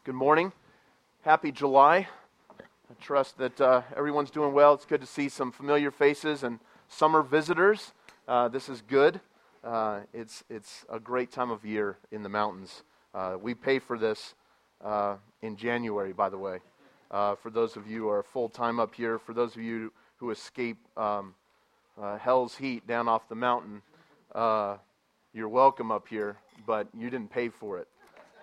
Good morning. Happy July. I trust that everyone's doing well. It's good to see some familiar faces and summer visitors. This is good. It's a great time of year in the mountains. We pay for this in January, by the way. For those of you who are full-time up here, for those of you who escape hell's heat down off the mountain, you're welcome up here, but you didn't pay for it.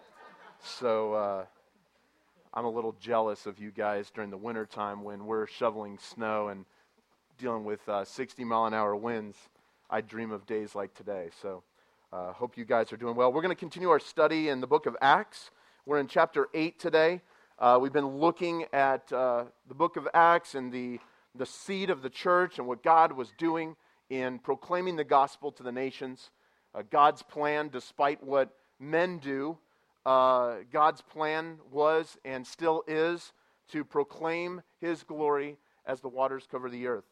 So I'm a little jealous of you guys during the winter time when we're shoveling snow and dealing with 60-mile-an-hour winds. I dream of days like today. So hope you guys are doing well. We're going to continue our study in the book of Acts. We're in chapter 8 today. We've been looking at the book of Acts and the seed of the church and what God was doing in proclaiming the gospel to the nations. God's plan, despite what men do, God's plan was and still is to proclaim His glory as the waters cover the earth.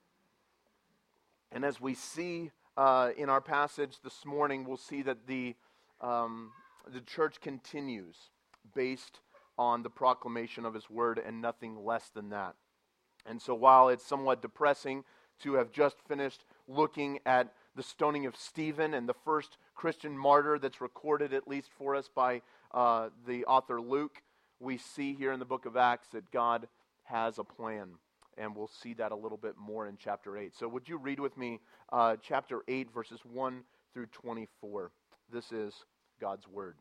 And as we see in our passage this morning, we'll see that the church continues based on the proclamation of His word and nothing less than that. And so while it's somewhat depressing to have just finished looking at the stoning of Stephen and the first Christian martyr that's recorded, at least for us, by the author Luke, we see here in the book of Acts that God has a plan. And we'll see that a little bit more in chapter 8. So would you read with me chapter 8, verses 1 through 24. This is God's word.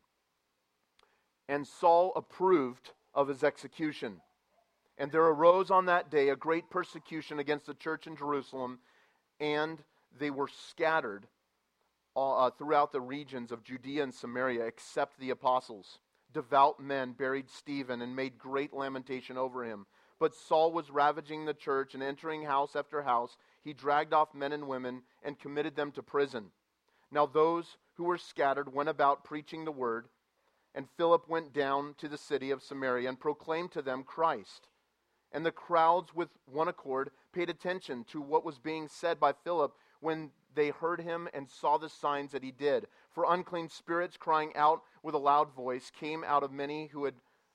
And Saul approved of his execution. And there arose on that day a great persecution against the church in Jerusalem, and they were scattered throughout the regions of Judea and Samaria, except the apostles. Devout men buried Stephen and made great lamentation over him. But Saul was ravaging the church, and entering house after house, he dragged off men and women and committed them to prison. Now those who were scattered went about preaching the word, and Philip went down to the city of Samaria and proclaimed to them Christ. And the crowds with one accord paid attention to what was being said by Philip when they heard him and saw the signs that he did. For unclean spirits, crying out with a loud voice, came out of many who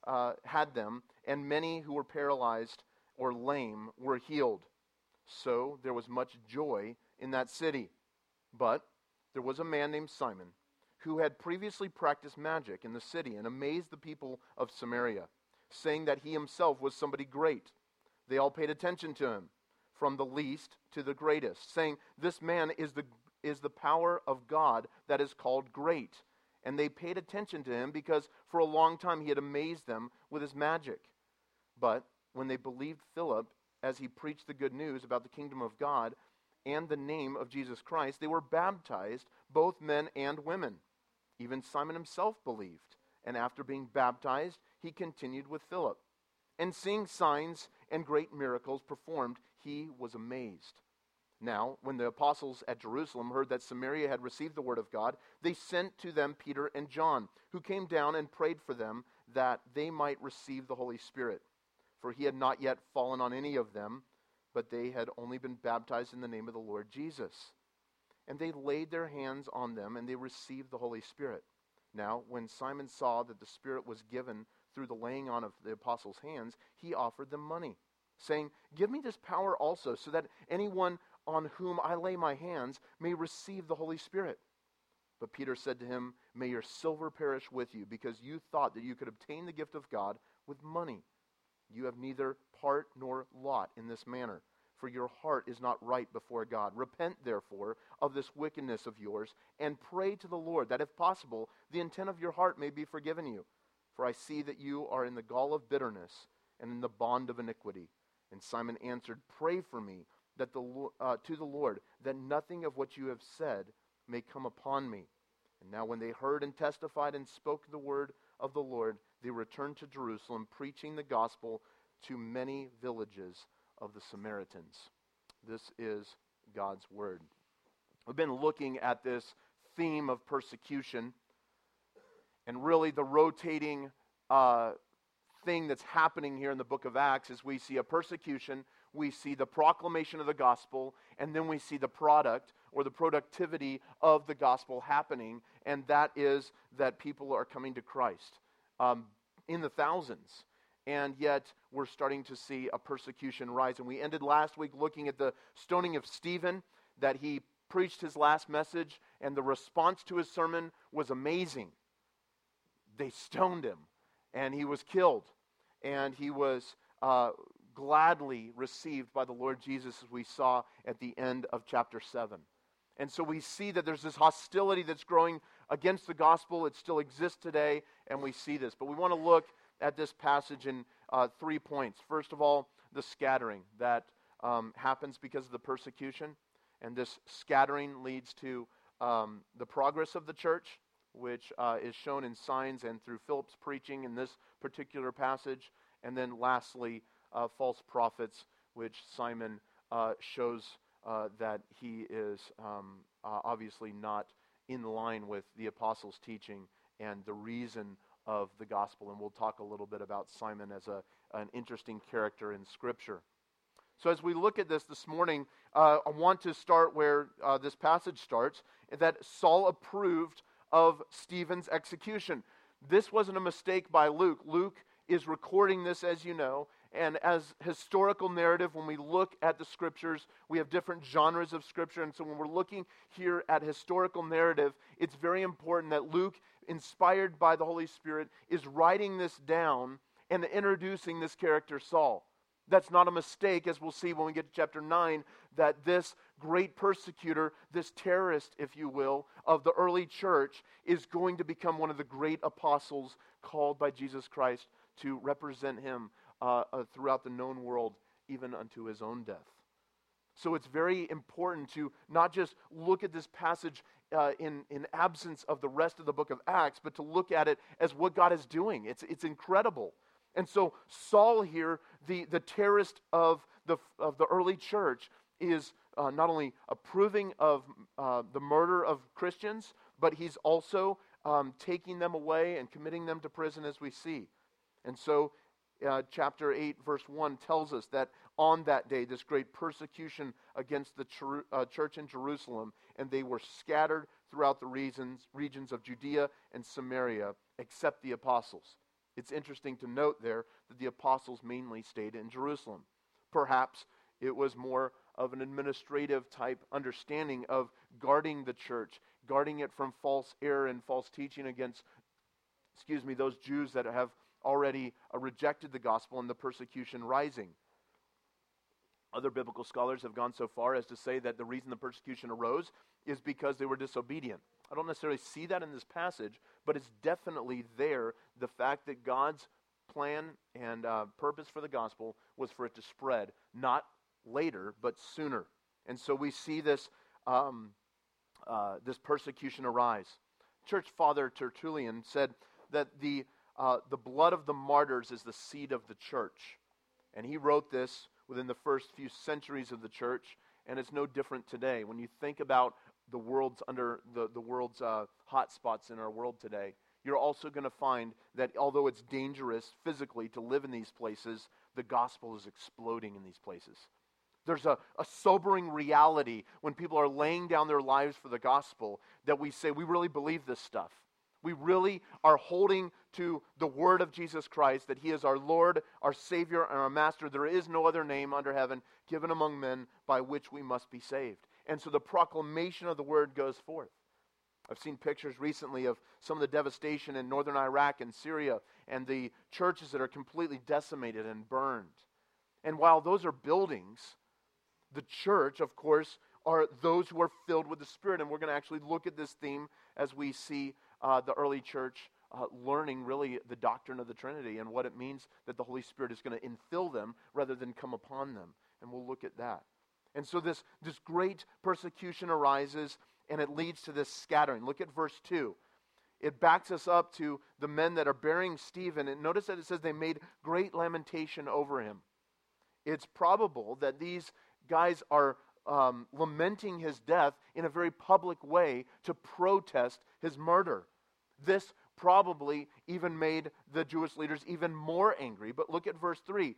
had them, and many who were paralyzed or lame were healed. So there was much joy in that city. But there was a man named Simon who had previously practiced magic in the city and amazed the people of Samaria, saying that he himself was somebody great. They all paid attention to him, from the least to the greatest, saying, "This man is the power of God that is called great." And they paid attention to him because for a long time he had amazed them with his magic. But when they believed Philip as he preached the good news about the kingdom of God and the name of Jesus Christ, they were baptized, both men and women. Even Simon himself believed, and after being baptized, he continued with Philip. And seeing signs and great miracles performed, he was amazed. Now, when the apostles at Jerusalem heard that Samaria had received the word of God, they sent to them Peter and John, who came down and prayed for them that they might receive the Holy Spirit. For he had not yet fallen on any of them, but they had only been baptized in the name of the Lord Jesus. And they laid their hands on them, and they received the Holy Spirit. Now, when Simon saw that the Spirit was given through the laying on of the apostles' hands, he offered them money, saying, "Give me this power also, so that anyone on whom I lay my hands may receive the Holy Spirit." But Peter said to him, "May your silver perish with you, because you thought that you could obtain the gift of God with money. You have neither part nor lot in this manner, for your heart is not right before God. Repent, therefore, of this wickedness of yours, and pray to the Lord, that if possible, the intent of your heart may be forgiven you. For I see that you are in the gall of bitterness and in the bond of iniquity." And Simon answered, "Pray for me that to the Lord, that nothing of what you have said may come upon me." And now when they heard and testified and spoke the word of the Lord, they returned to Jerusalem, preaching the gospel to many villages of the Samaritans. This is God's word. We've been looking at this theme of persecution, and really the rotating thing that's happening here in the book of Acts is we see a persecution, we see the proclamation of the gospel, and then we see the product or the productivity of the gospel happening, and that is that people are coming to Christ. in the thousands. And yet we're starting to see a persecution rise. And we ended last week looking at the stoning of Stephen, that he preached his last message, and the response to his sermon was amazing. They stoned him, and he was killed. And he was gladly received by the Lord Jesus, as we saw at the end of chapter 7. And so we see that there's this hostility that's growing against the gospel. It still exists today, and we see this. But we want to look at this passage in 3 points. First of all, the scattering that happens because of the persecution. And this scattering leads to the progress of the church, which is shown in signs and through Philip's preaching in this particular passage. And then lastly, false prophets, which Simon shows that he is obviously not in line with the apostles' teaching and the reason of the gospel. And we'll talk a little bit about Simon as an interesting character in Scripture. So as we look at this morning, I want to start where this passage starts, that Saul approved of Stephen's execution. This wasn't a mistake by Luke. Luke is recording this, as you know, and as historical narrative, when we look at the Scriptures, we have different genres of Scripture, and so when we're looking here at historical narrative, it's very important that Luke, inspired by the Holy Spirit, is writing this down and introducing this character Saul. That's not a mistake, as we'll see when we get to chapter 9, that this great persecutor, this terrorist, if you will, of the early church is going to become one of the great apostles called by Jesus Christ to represent him throughout the known world, even unto his own death. So it's very important to not just look at this passage in absence of the rest of the book of Acts, but to look at it as what God is doing. It's incredible. And so Saul here, the terrorist of the early church, is not only approving of the murder of Christians, but he's also taking them away and committing them to prison, as we see. And so chapter 8, verse 1 tells us that on that day, this great persecution against the church in Jerusalem, and they were scattered throughout the regions of Judea and Samaria, except the apostles. It's interesting to note there that the apostles mainly stayed in Jerusalem. Perhaps it was more of an administrative type understanding of guarding the church, guarding it from false error and false teaching against, those Jews that have already rejected the gospel and the persecution rising. Other biblical scholars have gone so far as to say that the reason the persecution arose is because they were disobedient. I don't necessarily see that in this passage, but it's definitely there, the fact that God's plan and purpose for the gospel was for it to spread, not later, but sooner. And so we see this this persecution arise. Church Father Tertullian said that the blood of the martyrs is the seed of the church. And he wrote this within the first few centuries of the church, and it's no different today. When you think about the world's hot spots in our world today, you're also going to find that although it's dangerous physically to live in these places, the gospel is exploding in these places. There's a sobering reality when people are laying down their lives for the gospel that we say, we really believe this stuff. We really are holding to the word of Jesus Christ, that he is our Lord, our Savior, and our Master. There is no other name under heaven given among men by which we must be saved. And so the proclamation of the word goes forth. I've seen pictures recently of some of the devastation in northern Iraq and Syria and the churches that are completely decimated and burned. And while those are buildings, the church, of course, are those who are filled with the Spirit. And we're going to actually look at this theme as we see the early church learning really the doctrine of the Trinity and what it means that the Holy Spirit is going to infill them rather than come upon them. And we'll look at that. And so this great persecution arises, and it leads to this scattering. Look at verse 2. It backs us up to the men that are burying Stephen. And notice that it says they made great lamentation over him. It's probable that these guys are lamenting his death in a very public way to protest his murder. This probably even made the Jewish leaders even more angry. But look at verse 3.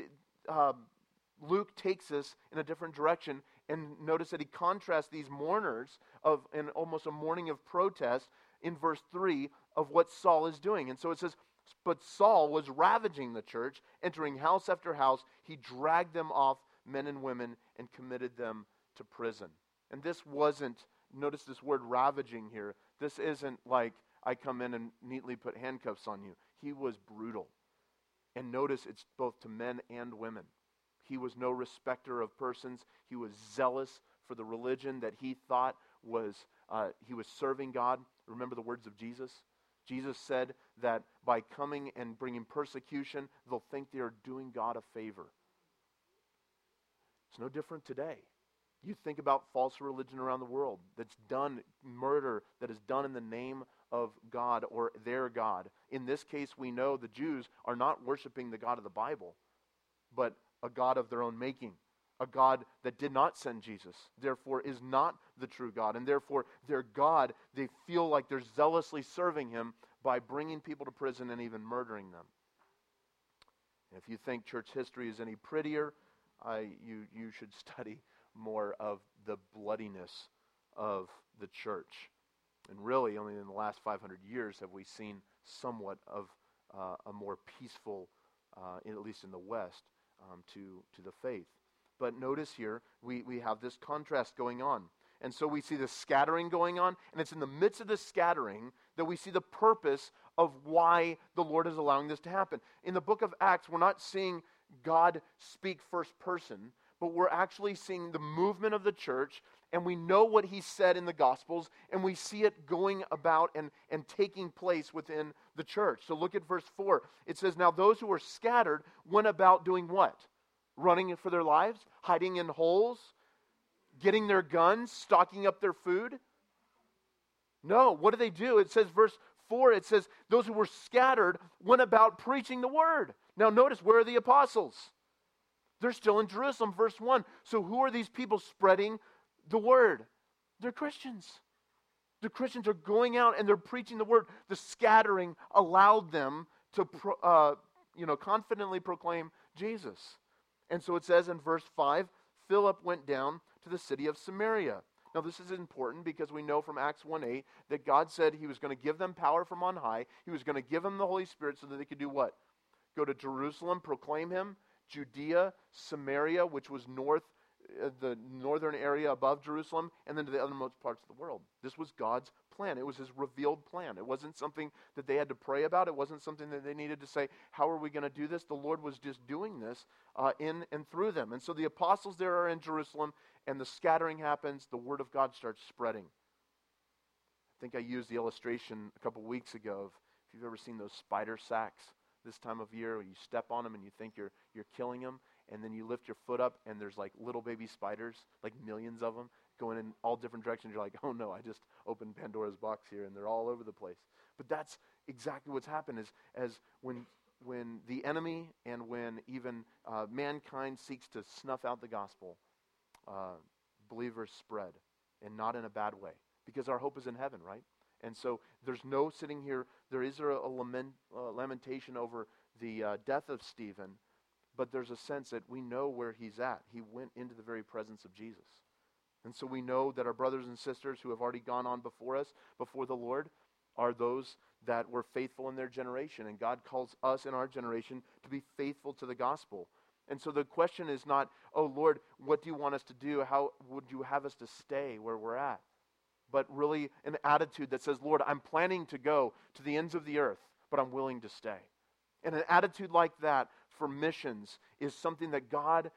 Luke takes us in a different direction, and notice that he contrasts these mourners in almost a mourning of protest in verse 3 of what Saul is doing. And so it says, but Saul was ravaging the church, entering house after house. He dragged them off, men and women, and committed them to prison. And this wasn't, notice this word ravaging here. This isn't like I come in and neatly put handcuffs on you. He was brutal. And notice it's both to men and women. He was no respecter of persons. He was zealous for the religion that he thought was, he was serving God. Remember the words of Jesus? Jesus said that by coming and bringing persecution, they'll think they are doing God a favor. It's no different today. You think about false religion around the world that's done, murder that is done in the name of God or their God. In this case, we know the Jews are not worshiping the God of the Bible, but a God of their own making. A God that did not send Jesus, therefore is not the true God. And therefore, their God, they feel like they're zealously serving him by bringing people to prison and even murdering them. If you think church history is any prettier, you should study more of the bloodiness of the church. And really, only in the last 500 years have we seen somewhat of a more peaceful, at least in the West, to the faith. But notice here, we have this contrast going on. And so we see the scattering going on, and it's in the midst of the scattering that we see the purpose of why the Lord is allowing this to happen. In the book of Acts, we're not seeing God speak first person, but we're actually seeing the movement of the church, and we know what he said in the Gospels, and we see it going about and taking place within the church. So look at verse 4. It says, now those who were scattered went about doing what? Running for their lives? Hiding in holes? Getting their guns? Stocking up their food? No, what do they do? It says, verse 4, it says, those who were scattered went about preaching the word. Now notice, where are the apostles? They're still in Jerusalem, verse 1. So who are these people spreading the word? They're Christians. The Christians are going out and they're preaching the word. The scattering allowed them to confidently proclaim Jesus. And so it says in verse 5, Philip went down to the city of Samaria. Now this is important because we know from Acts 1:8 that God said he was going to give them power from on high. He was going to give them the Holy Spirit so that they could do what? Go to Jerusalem, proclaim him, Judea, Samaria, which was the northern area above Jerusalem, and then to the othermost parts of the world. This was God's plan. It was his revealed plan. It wasn't something that they had to pray about. It wasn't something that they needed to say, how are we going to do this? The Lord was just doing this in and through them. And so the apostles there are in Jerusalem, and the scattering happens. The word of God starts spreading. I think I used the illustration a couple weeks ago of, if you've ever seen those spider sacks this time of year, where you step on them and you think you're killing them, and then you lift your foot up and there's like little baby spiders, like millions of them, going in all different directions. You're like, oh no, I just opened Pandora's box here, and they're all over the place. But that's exactly what's happened, is as when the enemy and when even mankind seeks to snuff out the gospel, believers spread, and not in a bad way, because our hope is in heaven, right? And so there's no sitting here. There is a lamentation over the death of Stephen, but there's a sense that we know where he's at. He went into the very presence of Jesus. And so we know that our brothers and sisters who have already gone on before us, before the Lord, are those that were faithful in their generation. And God calls us in our generation to be faithful to the gospel. And so the question is not, oh Lord, what do you want us to do? How would you have us to stay where we're at? But really an attitude that says, Lord, I'm planning to go to the ends of the earth, but I'm willing to stay. And an attitude like that for missions is something that God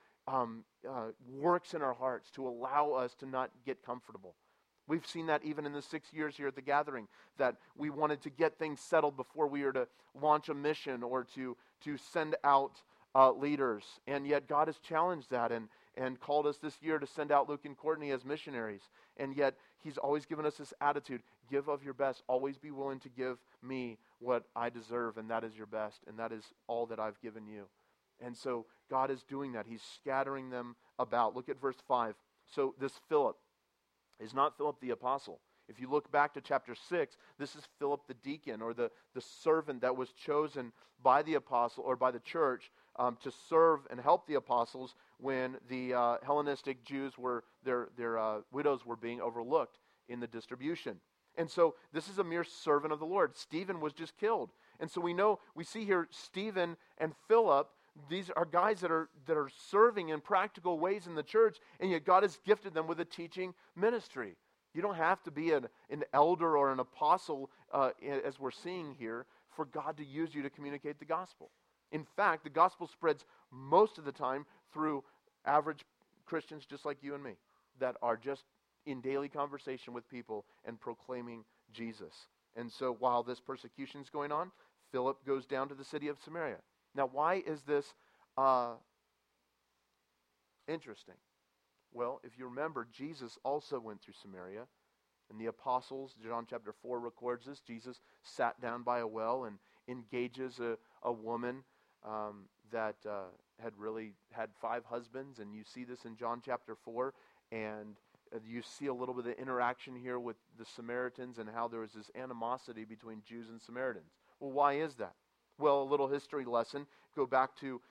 works in our hearts to allow us to not get comfortable. We've seen that even in the 6 years here at the gathering, that we wanted to get things settled before we were to launch a mission or to send out leaders. And yet God has challenged that and called us this year to send out Luke and Courtney as missionaries. And yet he's always given us this attitude, give of your best, always be willing to give me what I deserve, and that is your best, and that is all that I've given you. And so God is doing that. He's scattering them about. Look at verse 5. So this Philip is not Philip the apostle. If you look back to chapter 6, this is Philip the deacon, or the servant that was chosen by the apostle or by the church to serve and help the apostles when the Hellenistic Jews their widows were being overlooked in the distribution. And so this is a mere servant of the Lord. Stephen was just killed. And so we see here Stephen and Philip, these are guys that are serving in practical ways in the church, and yet God has gifted them with a teaching ministry. You don't have to be an elder or an apostle, as we're seeing here, for God to use you to communicate the gospel. In fact, the gospel spreads most of the time through average Christians just like you and me that are just in daily conversation with people and proclaiming Jesus. And so while this persecution is going on, Philip goes down to the city of Samaria. Now, why is this interesting? Well, if you remember, Jesus also went through Samaria. And the apostles, John chapter 4 records this. Jesus sat down by a well and engages a woman that had really had 5 husbands. And you see this in John chapter 4. And you see a little bit of interaction here with the Samaritans and how there was this animosity between Jews and Samaritans. Well, why is that? Well, a little history lesson. Go back to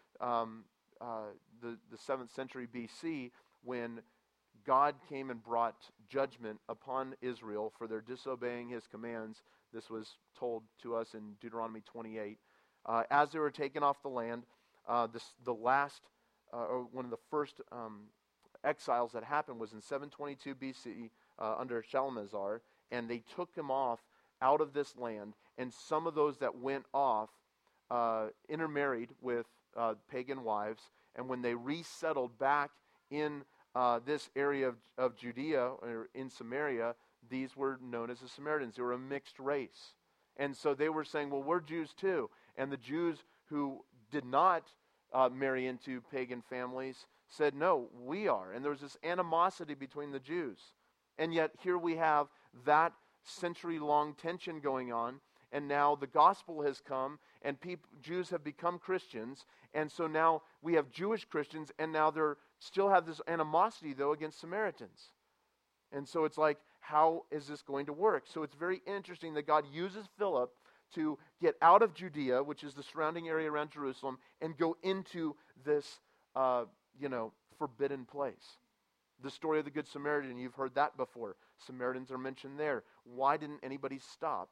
the 7th century BC when God came and brought judgment upon Israel for their disobeying his commands. This was told to us in Deuteronomy 28. As they were taken off the land, the last, or one of the first exiles that happened was in 722 BC under Shalmaneser, and they took him off out of this land, and some of those that went off intermarried with pagan wives, and when they resettled back in this area of Judea, or in Samaria, these were known as the Samaritans. They were a mixed race. And so they were saying, well, we're Jews too. And the Jews who did not marry into pagan families said, no, we are. And there was this animosity between the Jews. And yet here we have that century-long tension going on, and now the gospel has come, and Jews have become Christians, and so now we have Jewish Christians, and now they still have this animosity, though, against Samaritans. And so it's like, how is this going to work? So it's very interesting that God uses Philip to get out of Judea, which is the surrounding area around Jerusalem, and go into this, forbidden place. The story of the Good Samaritan, you've heard that before. Samaritans are mentioned there. Why didn't anybody stop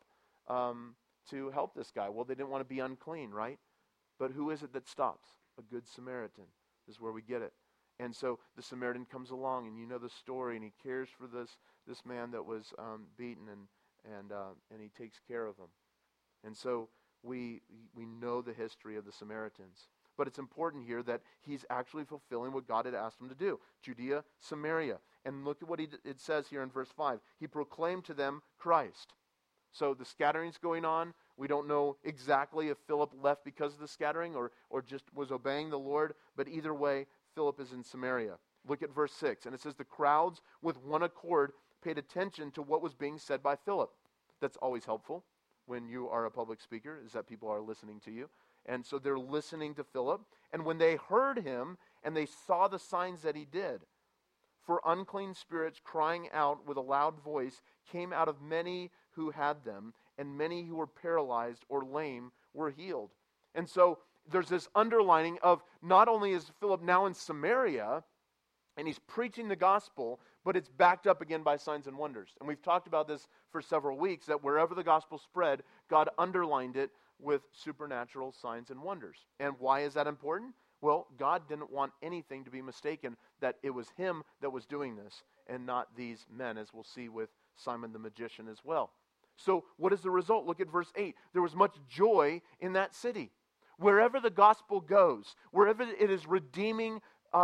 to help this guy? Well, they didn't want to be unclean, right? But who is it that stops? A Good Samaritan is where we get it. And so the Samaritan comes along, and you know the story, and he cares for this man that was beaten, and he takes care of him. And so we know the history of the Samaritans. But it's important here that he's actually fulfilling what God had asked him to do. Judea, Samaria. And look at what it says here in verse 5. He proclaimed to them Christ. So the scattering's going on. We don't know exactly if Philip left because of the scattering or just was obeying the Lord. But either way, Philip is in Samaria. Look at verse 6. And it says, the crowds with one accord paid attention to what was being said by Philip. That's always helpful when you are a public speaker, is that people are listening to you. And so they're listening to Philip. And when they heard him and they saw the signs that he did, for unclean spirits crying out with a loud voice came out of many who had them, and many who were paralyzed or lame were healed. And so there's this underlining of not only is Philip now in Samaria, and he's preaching the gospel, but it's backed up again by signs and wonders. And we've talked about this for several weeks, that wherever the gospel spread, God underlined it with supernatural signs and wonders. And why is that important? Well, God didn't want anything to be mistaken, that it was him that was doing this, and not these men, as we'll see with Simon the magician as well. So what is the result? Look at verse 8. There was much joy in that city. Wherever the gospel goes, wherever it is redeeming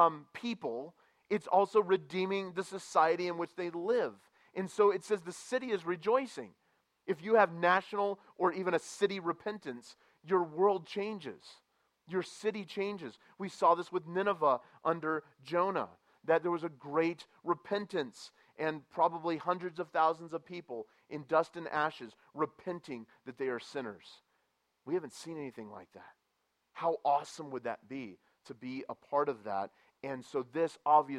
people, it's also redeeming the society in which they live. And so it says the city is rejoicing. If you have national or even a city repentance, your world changes. Your city changes. We saw this with Nineveh under Jonah, that there was a great repentance and probably hundreds of thousands of people in dust and ashes repenting that they are sinners. We haven't seen anything like that. How awesome would that be to be a part of that? And so this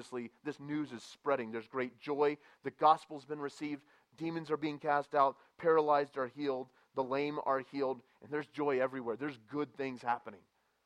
news is spreading. There's great joy. The gospel's been received. Demons are being cast out. Paralyzed are healed. The lame are healed. And there's joy everywhere. There's good things happening.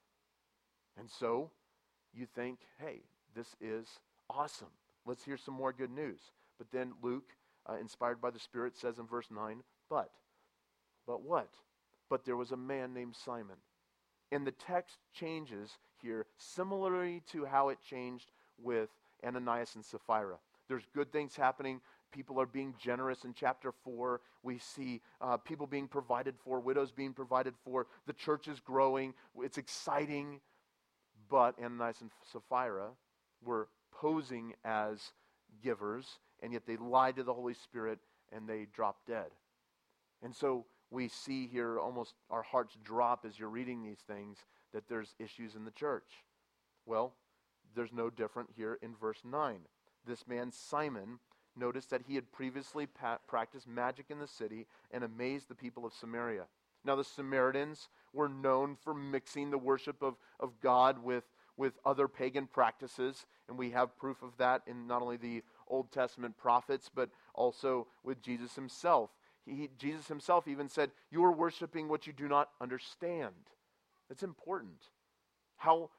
And so you think, hey, this is awesome. Let's hear some more good news. But then Luke inspired by the Spirit, says in verse 9, but what? But there was a man named Simon. And the text changes here similarly to how it changed with Ananias and Sapphira. There's good things happening. People are being generous. In chapter 4, we see people being provided for, widows being provided for. The church is growing. It's exciting. But Ananias and Sapphira were posing as givers, and yet they lied to the Holy Spirit and they dropped dead. And so we see here almost our hearts drop as you're reading these things, that there's issues in the church. Well, there's no different here in verse 9. This man Simon, notice that he had previously practiced magic in the city and amazed the people of Samaria. Now the Samaritans were known for mixing the worship of God with other pagan practices, and we have proof of that in not only the Old Testament prophets, but also with Jesus himself. Jesus himself even said, "You are worshiping what you do not understand." That's important. How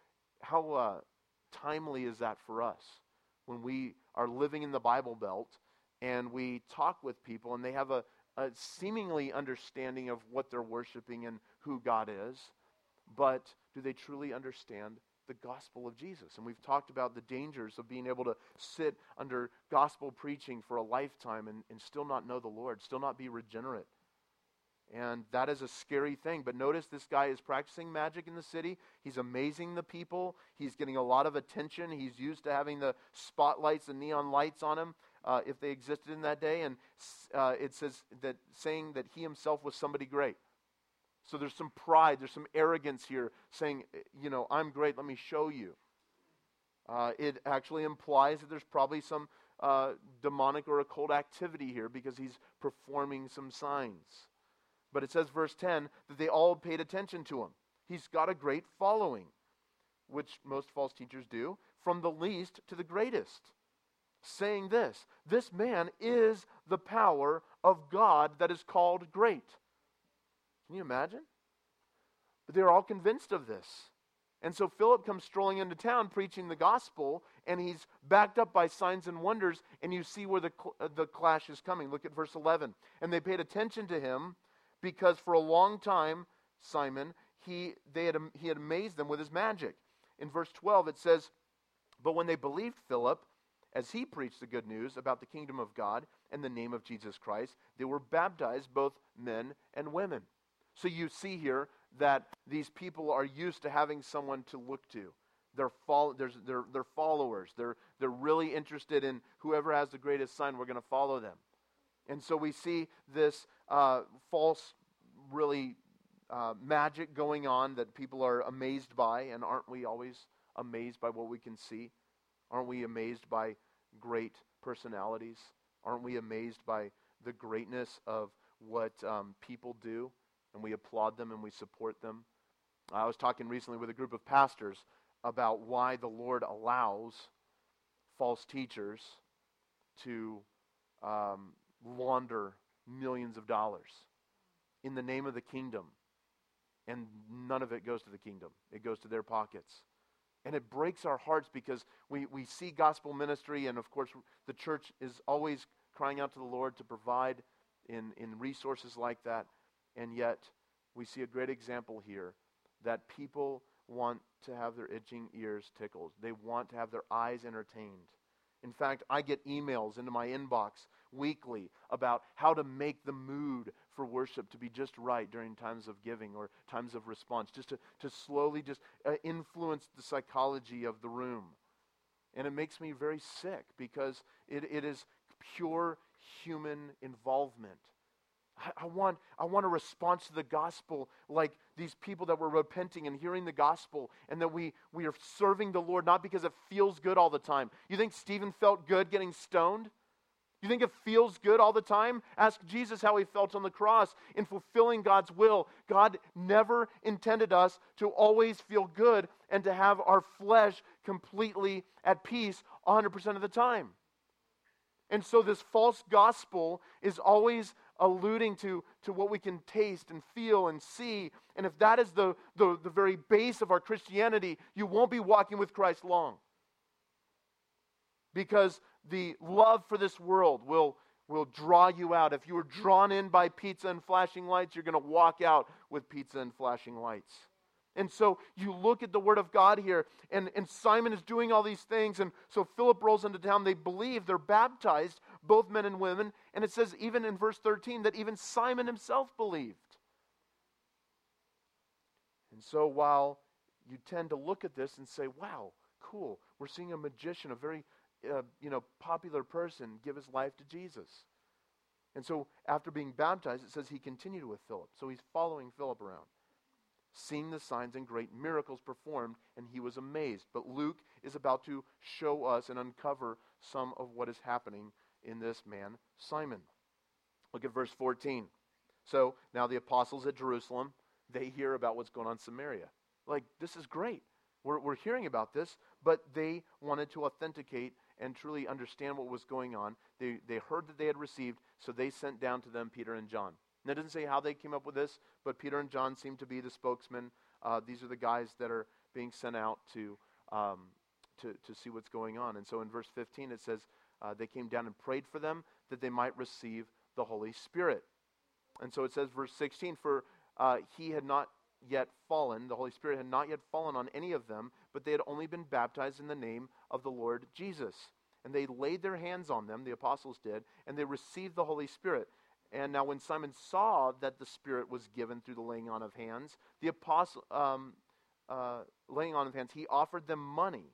timely is that for us when we are living in the Bible Belt and we talk with people and they have a seemingly understanding of what they're worshiping and who God is, but do they truly understand the gospel of Jesus? And we've talked about the dangers of being able to sit under gospel preaching for a lifetime and still not know the Lord, still not be regenerate. And that is a scary thing. But notice this guy is practicing magic in the city. He's amazing the people. He's getting a lot of attention. He's used to having the spotlights and neon lights on him, if they existed in that day. And it says that saying that he himself was somebody great. So there's some pride, there's some arrogance here, saying, I'm great, let me show you. It actually implies that there's probably some demonic or occult activity here because he's performing some signs. But it says, verse 10, that they all paid attention to him. He's got a great following, which most false teachers do, from the least to the greatest, saying this man is the power of God that is called great. Can you imagine? But they're all convinced of this. And so Philip comes strolling into town preaching the gospel, and he's backed up by signs and wonders, and you see where the clash is coming. Look at verse 11. And they paid attention to him because for a long time, Simon, he had amazed them with his magic. In verse 12 it says, but when they believed Philip, as he preached the good news about the kingdom of God and the name of Jesus Christ, they were baptized, both men and women. So you see here that these people are used to having someone to look to. They're followers. They're really interested in whoever has the greatest sign, we're going to follow them. And so we see this false, really magic going on that people are amazed by. And aren't we always amazed by what we can see? Aren't we amazed by great personalities? Aren't we amazed by the greatness of what people do? And we applaud them and we support them. I was talking recently with a group of pastors about why the Lord allows false teachers to launder millions of dollars in the name of the kingdom. And none of it goes to the kingdom. It goes to their pockets. And it breaks our hearts because we see gospel ministry, and of course the church is always crying out to the Lord to provide in resources like that. And yet, we see a great example here that people want to have their itching ears tickled. They want to have their eyes entertained. In fact, I get emails into my inbox weekly about how to make the mood for worship to be just right during times of giving or times of response, just to slowly influence the psychology of the room. And it makes me very sick because it is pure human involvement. I want a response to the gospel like these people that were repenting and hearing the gospel, and that we are serving the Lord not because it feels good all the time. You think Stephen felt good getting stoned? You think it feels good all the time? Ask Jesus how he felt on the cross in fulfilling God's will. God never intended us to always feel good and to have our flesh completely at peace 100% of the time. And so this false gospel is always alluding to what we can taste and feel and see. And if that is the very base of our Christianity, you won't be walking with Christ long. Because the love for this world will will draw you out. If you were drawn in by pizza and flashing lights, you're going to walk out with pizza and flashing lights. And so you look at the Word of God here, and Simon is doing all these things, and so Philip rolls into town. They believe, they're baptized, both men and women, and it says even in verse 13 that even Simon himself believed. And so while you tend to look at this and say, wow, cool, we're seeing a magician, a very popular person, give his life to Jesus. And so after being baptized, it says he continued with Philip. So he's following Philip around, seeing the signs and great miracles performed, and he was amazed. But Luke is about to show us and uncover some of what is happening in this man, Simon. Look at verse 14. So now the apostles at Jerusalem, they hear about what's going on in Samaria. Like, this is great. We're hearing about this, but they wanted to authenticate and truly understand what was going on. They heard that they had received, so they sent down to them Peter and John. And it doesn't say how they came up with this, but Peter and John seem to be the spokesmen. These are the guys that are being sent out to see what's going on. And so in verse 15 it says, they came down and prayed for them that they might receive the Holy Spirit. And so it says, verse 16, for he had not yet fallen, the Holy Spirit had not yet fallen on any of them, but they had only been baptized in the name of the Lord Jesus. And they laid their hands on them, the apostles did, and they received the Holy Spirit. And now when Simon saw that the Spirit was given through the laying on of hands, the apostle, laying on of hands, he offered them money.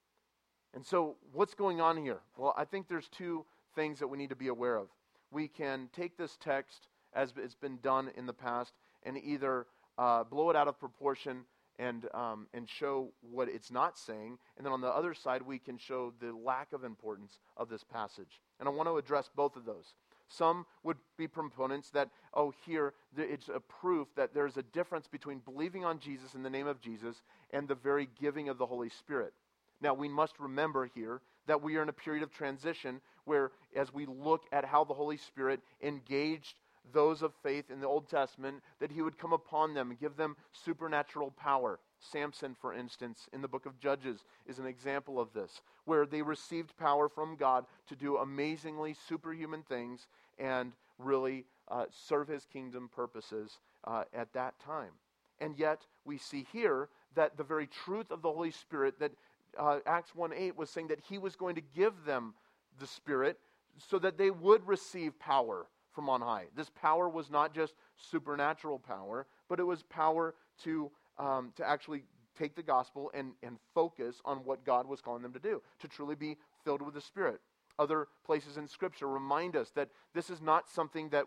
And so what's going on here? Well, I think there's two things that we need to be aware of. We can take this text as it's been done in the past and either blow it out of proportion and show what it's not saying. And then on the other side, we can show the lack of importance of this passage. And I want to address both of those. Some would be proponents that, here it's a proof that there's a difference between believing on Jesus in the name of Jesus and the very giving of the Holy Spirit. Now, we must remember here that we are in a period of transition where, as we look at how the Holy Spirit engaged those of faith in the Old Testament, that he would come upon them and give them supernatural power. Samson, for instance, in the book of Judges is an example of this, where they received power from God to do amazingly superhuman things and really serve his kingdom purposes at that time. And yet, we see here that the very truth of the Holy Spirit, that Acts 1:8 was saying that he was going to give them the Spirit so that they would receive power from on high. This power was not just supernatural power, but it was power to actually take the gospel and focus on what God was calling them to do, to truly be filled with the Spirit. Other places in Scripture remind us that this is not something that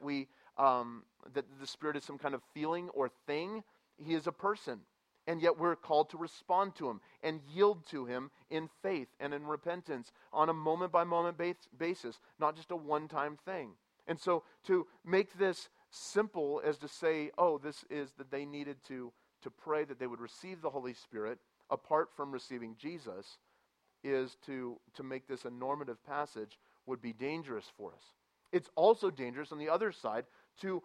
that the Spirit is some kind of feeling or thing. He is a person. And yet we're called to respond to him and yield to him in faith and in repentance on a moment-by-moment basis, not just a one-time thing. And so to make this simple as to say, this is that they needed to pray that they would receive the Holy Spirit apart from receiving Jesus, is to make this a normative passage would be dangerous for us. It's also dangerous on the other side to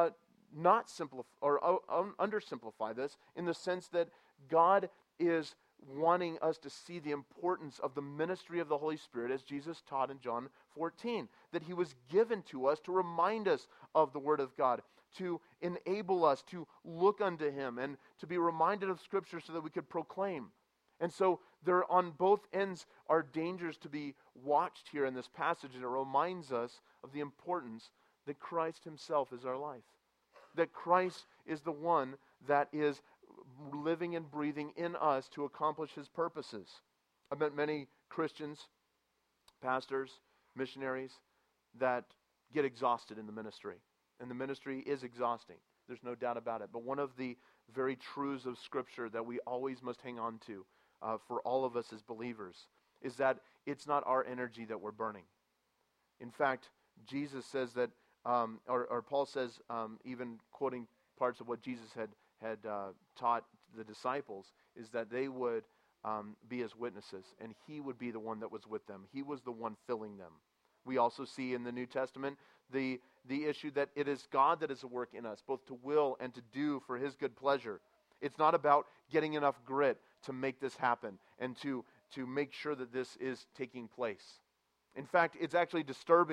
not simplify or undersimplify this in the sense that God is wanting us to see the importance of the ministry of the Holy Spirit as Jesus taught in John 14, that he was given to us to remind us of the Word of God, to enable us to look unto him and to be reminded of Scripture so that we could proclaim. And so there on both ends are dangers to be watched here in this passage, and it reminds us of the importance that Christ himself is our life. That Christ is the one that is living and breathing in us to accomplish his purposes. I've met many Christians, pastors, missionaries, that get exhausted in the ministry. And the ministry is exhausting. There's no doubt about it. But one of the very truths of Scripture that we always must hang on to for all of us as believers is that it's not our energy that we're burning. In fact, Jesus says that or Paul says, even quoting parts of what Jesus had taught the disciples, is that they would be his witnesses, and he would be the one that was with them. He was the one filling them. We also see in the New Testament the issue that it is God that is at work in us, both to will and to do for his good pleasure. It's not about getting enough grit to make this happen and to make sure that this is taking place. In fact, it's actually disturbing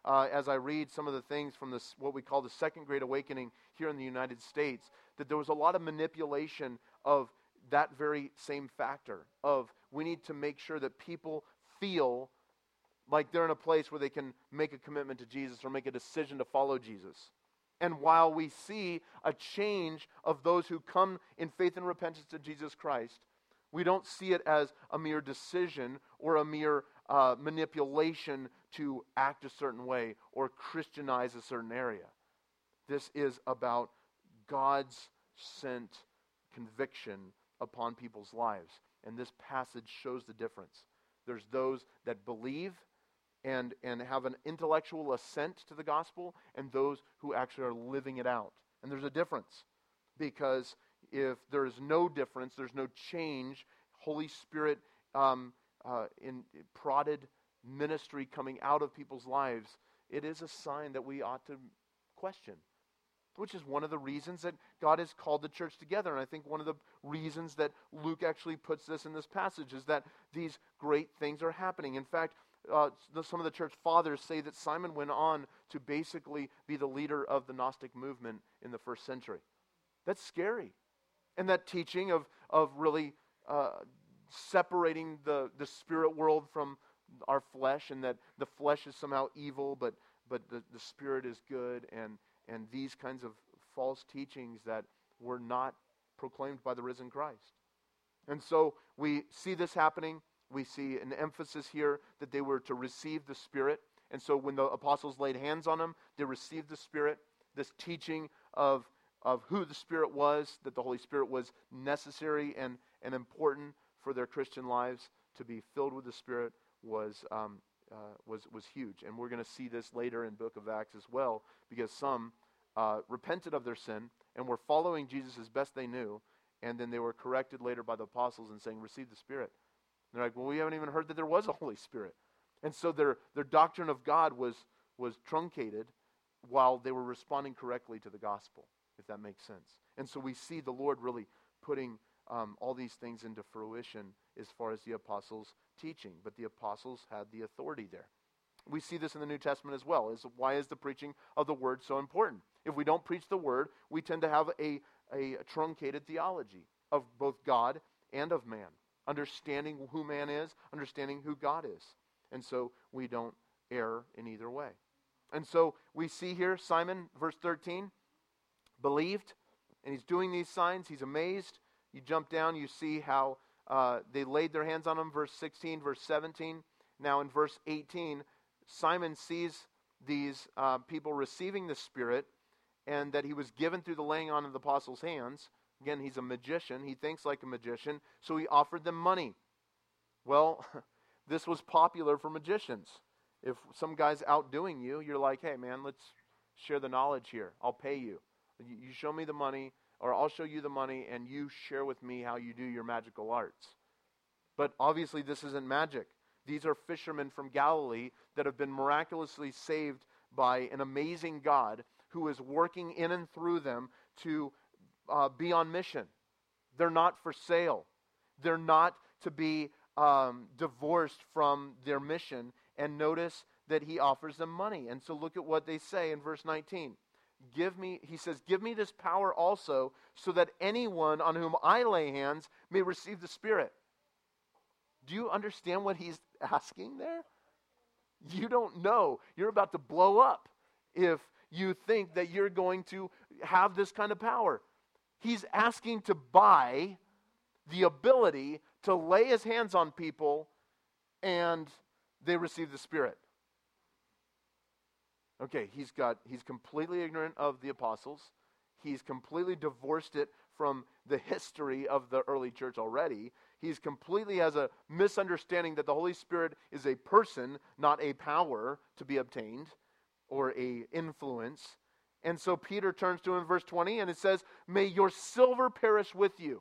as I read some of the things from this, what we call the Second Great Awakening here in the United States, that there was a lot of manipulation of that very same factor of we need to make sure that people feel like they're in a place where they can make a commitment to Jesus or make a decision to follow Jesus. And while we see a change of those who come in faith and repentance to Jesus Christ, we don't see it as a mere decision or a mere manipulation to act a certain way or Christianize a certain area. This is about God's sent conviction upon people's lives. And this passage shows the difference. There's those that believe and have an intellectual assent to the gospel, and those who actually are living it out. And there's a difference, because if there's no difference, there's no change, Holy Spirit in prodded ministry coming out of people's lives, it is a sign that we ought to question. Which is one of the reasons that God has called the church together. And I think one of the reasons that Luke actually puts this in this passage is that these great things are happening. In fact, some of the church fathers say that Simon went on to basically be the leader of the Gnostic movement in the first century. That's scary. And that teaching of really separating the spirit world from our flesh, and that the flesh is somehow evil, but the spirit is good, and these kinds of false teachings that were not proclaimed by the risen Christ. And so we see this happening. We see an emphasis here that they were to receive the Spirit. And so when the apostles laid hands on them, they received the Spirit. This teaching of who the Spirit was, that the Holy Spirit was necessary and important for their Christian lives, to be filled with the Spirit was huge. And we're going to see this later in book of Acts as well, because some repented of their sin and were following Jesus as best they knew, and then they were corrected later by the apostles and saying, receive the Spirit. And they're like, well, we haven't even heard that there was a Holy Spirit. And so their doctrine of God was truncated while they were responding correctly to the gospel, if that makes sense. And so we see the Lord really putting all these things into fruition as far as the apostles' teaching. But the apostles had the authority there. We see this in the New Testament as well. Why is the preaching of the Word so important? If we don't preach the Word, we tend to have a truncated theology of both God and of man, understanding who man is, understanding who God is. And so we don't err in either way. And so we see here Simon, verse 13, believed, and he's doing these signs. He's amazed. You jump down, you see how they laid their hands on him, verse 16, verse 17. Now in verse 18, Simon sees these people receiving the Spirit, and that he was given through the laying on of the apostles' hands. Again, he's a magician. He thinks like a magician, so he offered them money. Well, this was popular for magicians. If some guy's outdoing you, you're like, hey man, let's share the knowledge here. I'll pay you. You show me the money, or I'll show you the money, and you share with me how you do your magical arts. But obviously this isn't magic. These are fishermen from Galilee that have been miraculously saved by an amazing God who is working in and through them to be on mission. They're not for sale. They're not to be divorced from their mission. And notice that he offers them money. And so look at what they say in verse 19. He says, give me this power also, so that anyone on whom I lay hands may receive the Spirit. Do you understand what he's asking there? You don't know. You're about to blow up if you think that you're going to have this kind of power. He's asking to buy the ability to lay his hands on people and they receive the Spirit. Okay, he's completely ignorant of the apostles. He's completely divorced it from the history of the early church already. He's completely has a misunderstanding that the Holy Spirit is a person, not a power to be obtained or a influence. And so Peter turns to him in verse 20 and it says, may your silver perish with you.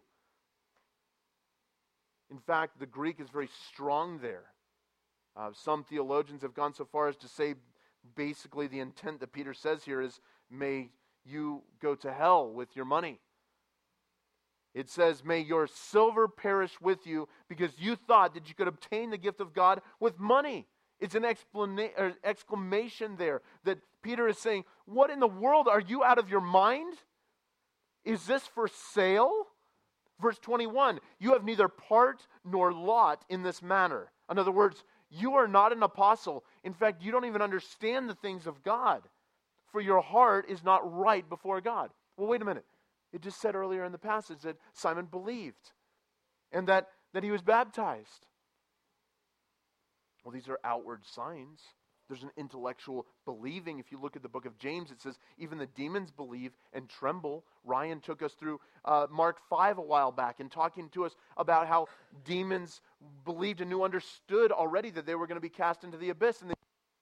In fact, the Greek is very strong there. Some theologians have gone so far as to say basically the intent that Peter says here is, may you go to hell with your money. It says, may your silver perish with you, because you thought that you could obtain the gift of God with money. It's an exclamation there that Peter is saying, what in the world? Are you out of your mind? Is this for sale? Verse 21, you have neither part nor lot in this matter. In other words, you are not an apostle. In fact, you don't even understand the things of God, for your heart is not right before God. Well, wait a minute. It just said earlier in the passage that Simon believed and that he was baptized. Well, these are outward signs. There's an intellectual believing. If you look at the book of James, it says even the demons believe and tremble. Ryan took us through Mark 5 a while back and talking to us about how demons believed and knew, understood already that they were going to be cast into the abyss. And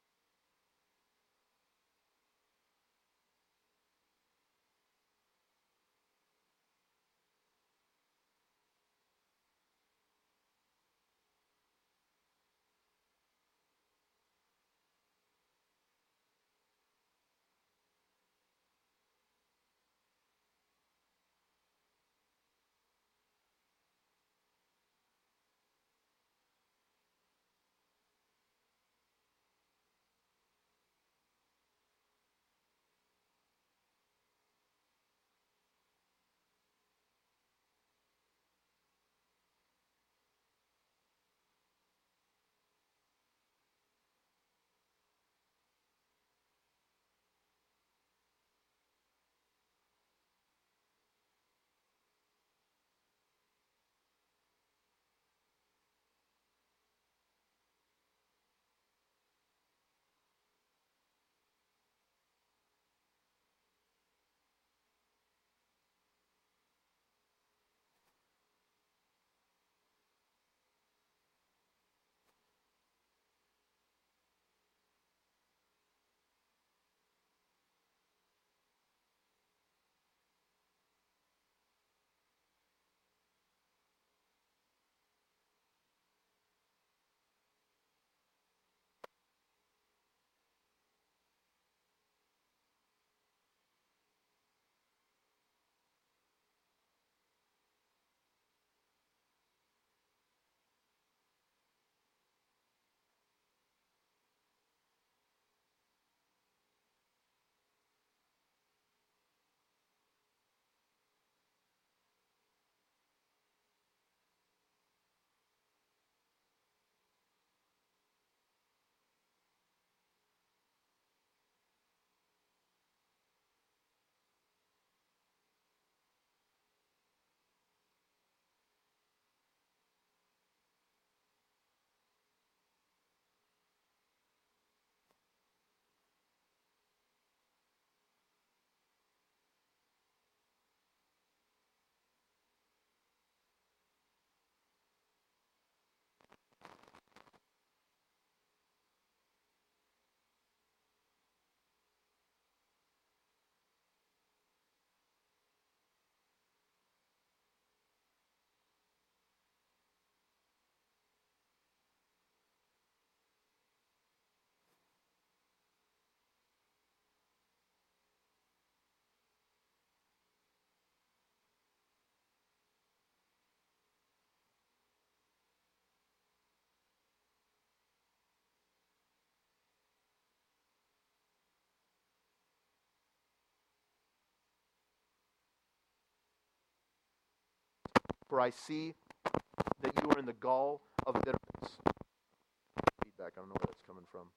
for I see that you are in the gall of bitterness. Feedback, I don't know where that's coming from.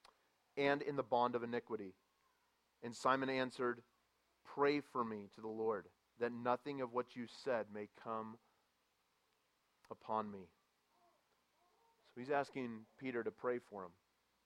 And in the bond of iniquity. And Simon answered, pray for me to the Lord, that nothing of what you said may come upon me. So he's asking Peter to pray for him.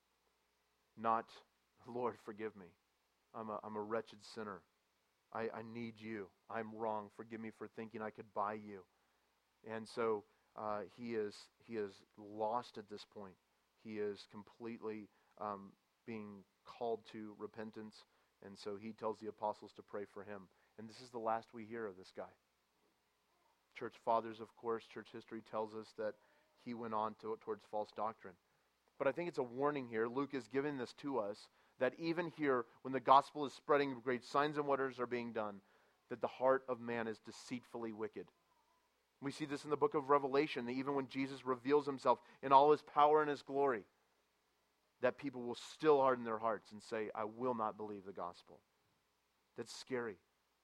Not, Lord, forgive me. I'm a wretched sinner. I need you. I'm wrong. Forgive me for thinking I could buy you. And so he is lost at this point. He is completely being called to repentance. And so he tells the apostles to pray for him. And this is the last we hear of this guy. Church fathers, of course, church history tells us that he went on towards false doctrine. But I think it's a warning here. Luke is giving this to us, that even here, when the gospel is spreading, great signs and wonders are being done, that the heart of man is deceitfully wicked. We see this in the book of Revelation, that even when Jesus reveals himself in all his power and his glory, that people will still harden their hearts and say, I will not believe the gospel. That's scary.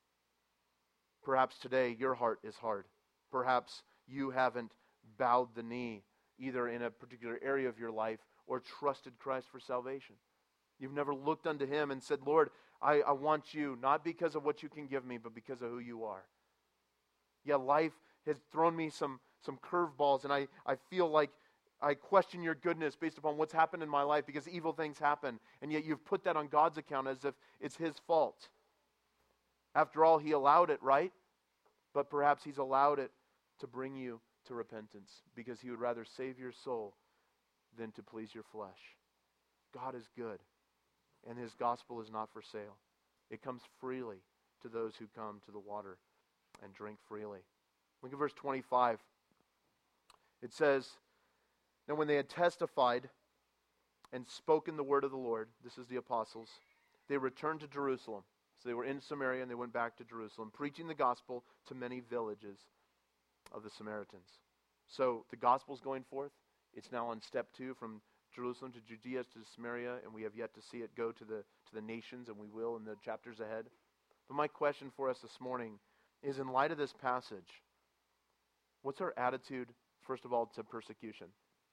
Perhaps today your heart is hard. Perhaps you haven't bowed the knee either in a particular area of your life or trusted Christ for salvation. You've never looked unto Him and said, Lord, I want you, not because of what you can give me, but because of who you are. Yeah, life has thrown me some curveballs, and I feel like I question your goodness based upon what's happened in my life because evil things happen, and yet you've put that on God's account as if it's His fault. After all, He allowed it, right? But perhaps He's allowed it to bring you to repentance because He would rather save your soul than to please your flesh. God is good, and His gospel is not for sale. It comes freely to those who come to the water and drink freely. Look at verse 25. It says, Now when they had testified and spoken the word of the Lord, this is the apostles, they returned to Jerusalem. So they were in Samaria and they went back to Jerusalem, preaching the gospel to many villages of the Samaritans. So the gospel's going forth. It's now on step 2 from Jerusalem to Judea to Samaria, and we have yet to see it go to the nations, and we will in the chapters ahead. But my question for us this morning is, in light of this passage, what's our attitude, first of all, to persecution?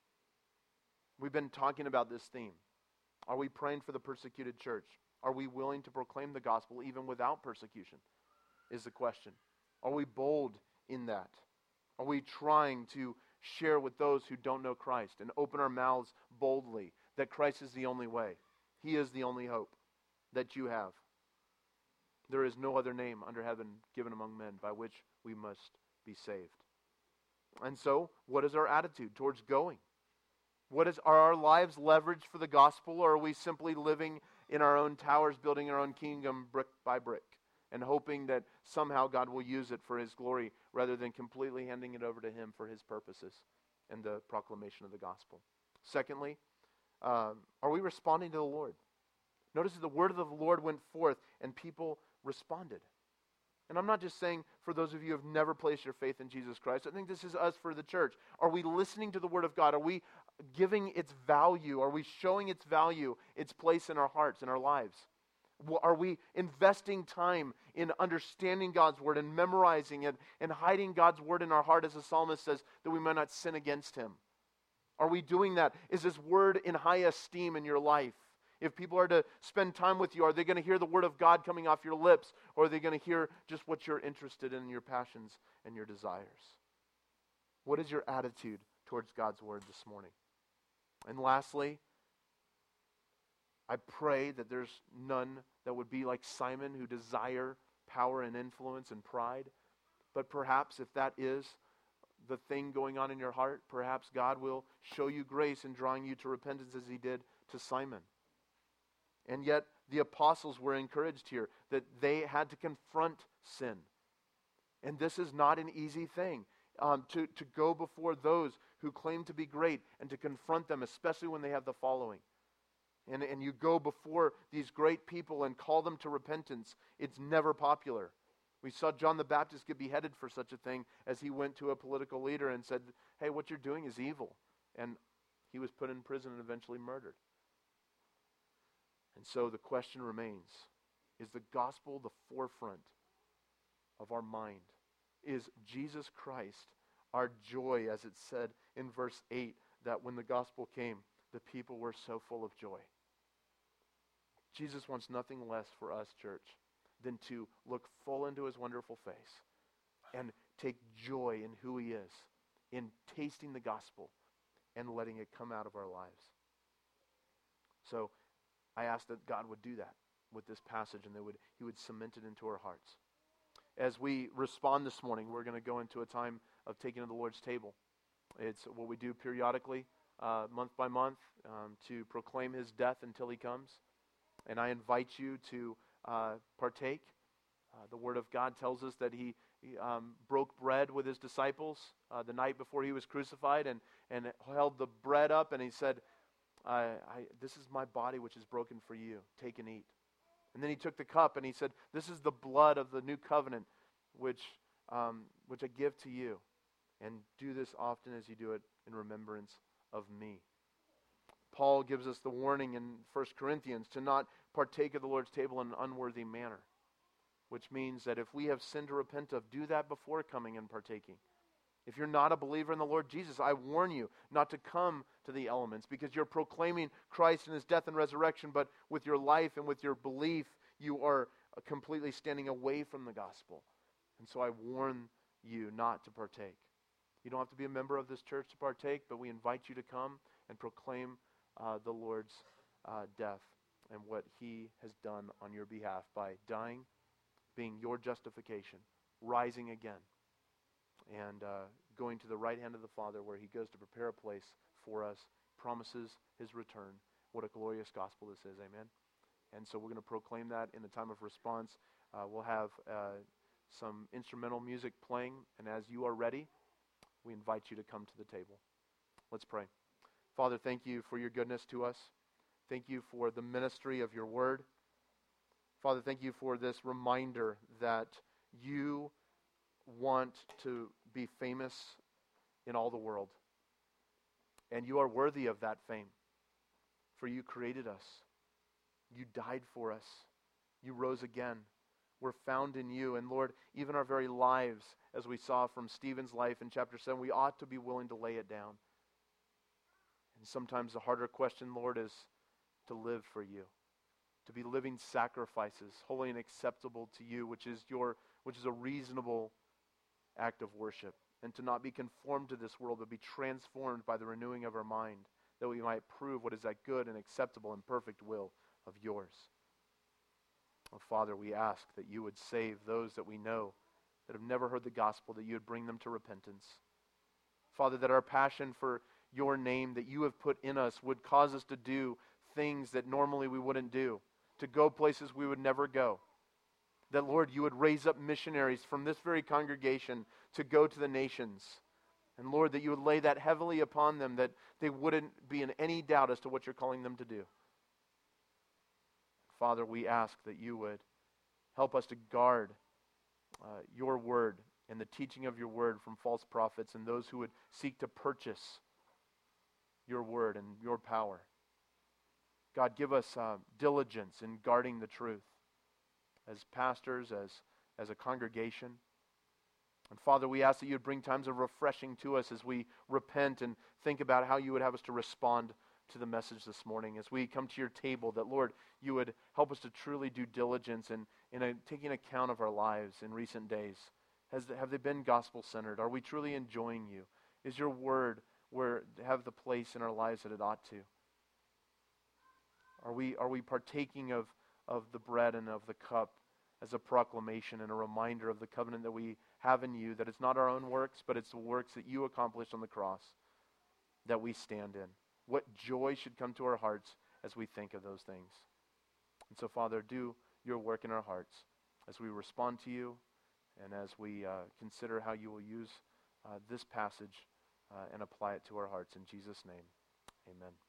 We've been talking about this theme. Are we praying for the persecuted church? Are we willing to proclaim the gospel even without persecution? Is the question. Are we bold in that? Are we trying to share with those who don't know Christ and open our mouths boldly that Christ is the only way? He is the only hope that you have. There is no other name under heaven given among men by which we must be saved. And so, what is our attitude towards going? Are our lives leveraged for the gospel, or are we simply living in our own towers, building our own kingdom brick by brick, and hoping that somehow God will use it for His glory rather than completely handing it over to Him for His purposes and the proclamation of the gospel? Secondly, are we responding to the Lord? Notice that the word of the Lord went forth and people responded. And I'm not just saying for those of you who have never placed your faith in Jesus Christ. I think this is us for the church. Are we listening to the word of God? Are we giving its value? Are we showing its value, its place in our hearts, in our lives? Are we investing time in understanding God's word and memorizing it and hiding God's word in our heart, as the psalmist says, that we might not sin against Him? Are we doing that? Is this word in high esteem in your life? If people are to spend time with you, are they going to hear the word of God coming off your lips, or are they going to hear just what you're interested in, your passions and your desires? What is your attitude towards God's word this morning? And lastly, I pray that there's none that would be like Simon, who desire power and influence and pride. But perhaps if that is the thing going on in your heart, perhaps God will show you grace in drawing you to repentance as He did to Simon. And yet the apostles were encouraged here that they had to confront sin. And this is not an easy thing, to go before those who claim to be great and to confront them, especially when they have the following. And you go before these great people and call them to repentance. It's never popular. We saw John the Baptist get beheaded for such a thing as he went to a political leader and said, hey, what you're doing is evil. And he was put in prison and eventually murdered. And so the question remains, is the gospel the forefront of our mind? Is Jesus Christ our joy, as it said in verse 8, that when the gospel came, the people were so full of joy? Jesus wants nothing less for us, church, than to look full into His wonderful face and take joy in who He is, in tasting the gospel and letting it come out of our lives. So I ask that God would do that with this passage, and He would cement it into our hearts. As we respond this morning, we're going to go into a time of taking of the Lord's table. It's what we do periodically, month by month, to proclaim His death until He comes. And I invite you to partake. The Word of God tells us that He broke bread with His disciples the night before He was crucified, and held the bread up, and He said, this is my body which is broken for you. Take and eat. And then He took the cup and He said, this is the blood of the new covenant which I give to you. And do this often as you do it in remembrance of me. Paul gives us the warning in 1 Corinthians to not partake of the Lord's table in an unworthy manner, which means that if we have sin to repent of, do that before coming and partaking. If you're not a believer in the Lord Jesus, I warn you not to come to the elements, because you're proclaiming Christ and His death and resurrection, but with your life and with your belief, you are completely standing away from the gospel. And so I warn you not to partake. You don't have to be a member of this church to partake, but we invite you to come and proclaim the Lord's death and what He has done on your behalf by dying, being your justification, rising again, and going to the right hand of the Father, where He goes to prepare a place for us, promises His return. What a glorious gospel this is, amen? And so we're going to proclaim that in the time of response. We'll have some instrumental music playing, and as you are ready, we invite you to come to the table. Let's pray. Father, thank you for your goodness to us. Thank you for the ministry of your word. Father, thank you for this reminder that you want to be famous in all the world. And you are worthy of that fame. For you created us. You died for us. You rose again. We're found in you. And Lord, even our very lives, as we saw from Stephen's life in chapter 7, we ought to be willing to lay it down. And sometimes the harder question, Lord, is to live for you. To be living sacrifices, holy and acceptable to you, which is a reasonable act of worship. And to not be conformed to this world, but be transformed by the renewing of our mind, that we might prove what is that good and acceptable and perfect will of yours. Oh, Father, we ask that you would save those that we know that have never heard the gospel, that you would bring them to repentance. Father, that our passion for your name that you have put in us would cause us to do things that normally we wouldn't do, to go places we would never go. That, Lord, you would raise up missionaries from this very congregation to go to the nations. And, Lord, that you would lay that heavily upon them, that they wouldn't be in any doubt as to what you're calling them to do. Father, we ask that you would help us to guard your word and the teaching of your word from false prophets and those who would seek to purchase your word and your power. God, give us diligence in guarding the truth as pastors, as a congregation. And Father, we ask that you would bring times of refreshing to us as we repent and think about how you would have us to respond to the message this morning. As we come to your table, that, Lord, you would help us to truly do diligence in taking account of our lives in recent days. Have they been gospel-centered? Are we truly enjoying you? Is your word have the place in our lives that it ought to? Are we partaking of the bread and of the cup as a proclamation and a reminder of the covenant that we have in you, that it's not our own works, but it's the works that you accomplished on the cross that we stand in? What joy should come to our hearts as we think of those things. And so, Father, do your work in our hearts as we respond to you and as we consider how you will use this passage and apply it to our hearts. In Jesus' name, amen.